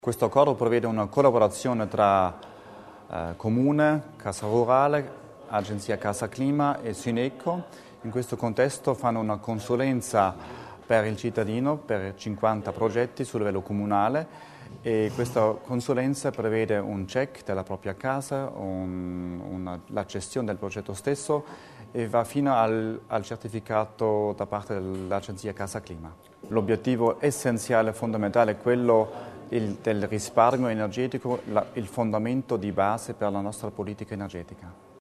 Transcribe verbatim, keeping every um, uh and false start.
Questo accordo prevede una collaborazione tra eh, Comune, Cassa Rurale, Agenzia Casa Clima e Syneco. In questo contesto fanno una consulenza per il cittadino per cinquanta progetti sul livello comunale e questa consulenza prevede un check della propria casa, un, una, la gestione del progetto stesso e va fino al, al certificato da parte dell'Agenzia Casa Clima. L'obiettivo essenziale e fondamentale è quello il, del risparmio energetico, la, il fondamento di base per la nostra politica energetica.